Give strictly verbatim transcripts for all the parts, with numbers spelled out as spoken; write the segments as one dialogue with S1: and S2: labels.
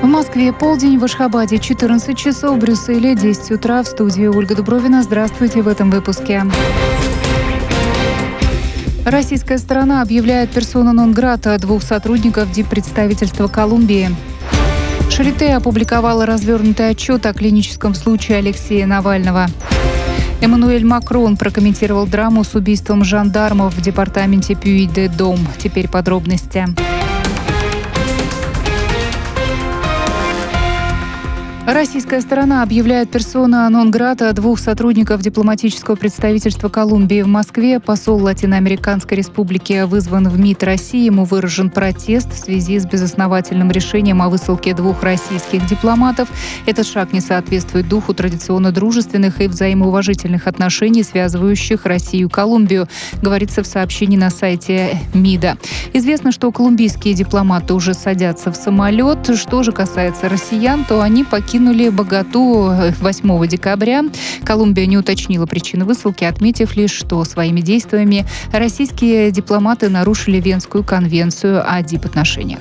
S1: В Москве полдень, в Ашхабаде четырнадцать часов, в Брюсселе десять утра. В студии Ольга Дубровина. Здравствуйте в этом выпуске. Российская сторона объявляет персона нон-грата двух сотрудников диппредставительства Колумбии. Шарите опубликовала развернутый отчет о клиническом случае Алексея Навального. Эммануэль Макрон прокомментировал драму с убийством жандармов в департаменте Пюй-де-Дом. Теперь подробности. Российская сторона объявляет персона нон-грата двух сотрудников дипломатического представительства Колумбии в Москве. Посол Латиноамериканской республики вызван в МИД России. Ему выражен протест в связи с безосновательным решением о высылке двух российских дипломатов. Этот шаг не соответствует духу традиционно дружественных и взаимоуважительных отношений, связывающих Россию и Колумбию, говорится в сообщении на сайте МИДа. Известно, что колумбийские дипломаты уже садятся в самолет. Что же касается россиян, то они покинули Кинули Боготу восьмого декабря. Колумбия не уточнила причины высылки, отметив лишь, что своими действиями российские дипломаты нарушили Венскую конвенцию о дипотношениях.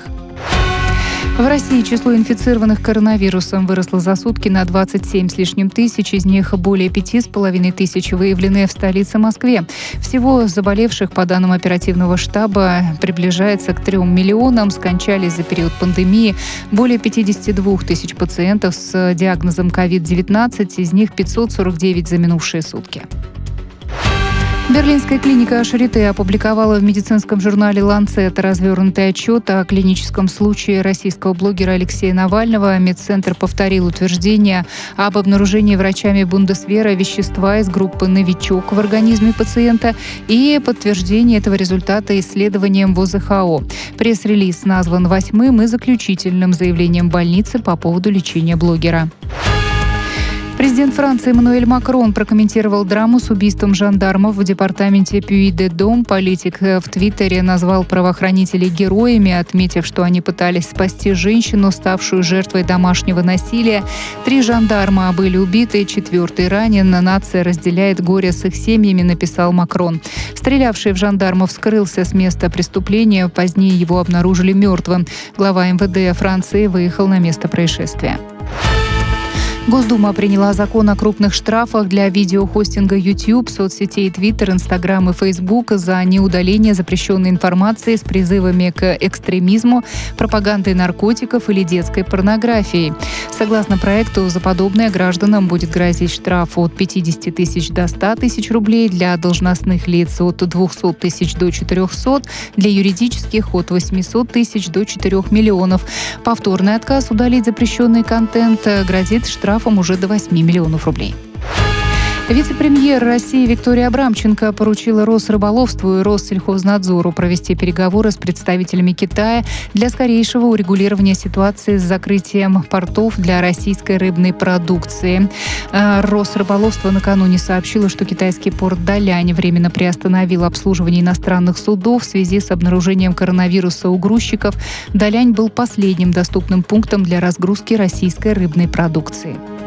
S1: В России число инфицированных коронавирусом выросло за сутки на двадцать семь с лишним тысяч. Из них более пяти с половиной тысяч выявлены в столице Москве. Всего заболевших, по данным оперативного штаба, приближается к трем миллионам. Скончались за период пандемии более пятьдесят два тысяч пациентов с диагнозом ковид девятнадцать. Из них пятьсот сорок девять за минувшие сутки. Берлинская клиника Шарите опубликовала в медицинском журнале «Ланцет» развернутый отчет о клиническом случае российского блогера Алексея Навального. Медцентр повторил утверждение об обнаружении врачами Бундесвера вещества из группы «Новичок» в организме пациента и подтверждение этого результата исследованием в о зэ ха о. Пресс-релиз назван восьмым и заключительным заявлением больницы по поводу лечения блогера. Президент Франции Эммануэль Макрон прокомментировал драму с убийством жандармов в департаменте Пюй-де-Дом. Политик в Твиттере назвал правоохранителей героями, отметив, что они пытались спасти женщину, ставшую жертвой домашнего насилия. Три жандарма были убиты, четвертый ранен. Нация разделяет горе с их семьями, написал Макрон. Стрелявший в жандармов скрылся с места преступления. Позднее его обнаружили мертвым. Глава эм вэ дэ Франции выехал на место происшествия. Госдума приняла закон о крупных штрафах для видеохостинга YouTube, соцсетей Twitter, Instagram и Facebook за неудаление запрещенной информации с призывами к экстремизму, пропагандой наркотиков или детской порнографией. Согласно проекту, за подобное гражданам будет грозить штраф от пятидесяти тысяч до ста тысяч рублей, для должностных лиц от двухсот тысяч до четырехсот, для юридических от восьмисот тысяч до четырёх миллионов. Повторный отказ удалить запрещенный контент грозит штрафом уже до восьми миллионов рублей. Вице-премьер России Виктория Абрамченко поручила Росрыболовству и Россельхознадзору провести переговоры с представителями Китая для скорейшего урегулирования ситуации с закрытием портов для российской рыбной продукции. Росрыболовство накануне сообщило, что китайский порт Далянь временно приостановил обслуживание иностранных судов в связи с обнаружением коронавируса у грузчиков. Далянь был последним доступным пунктом для разгрузки российской рыбной продукции.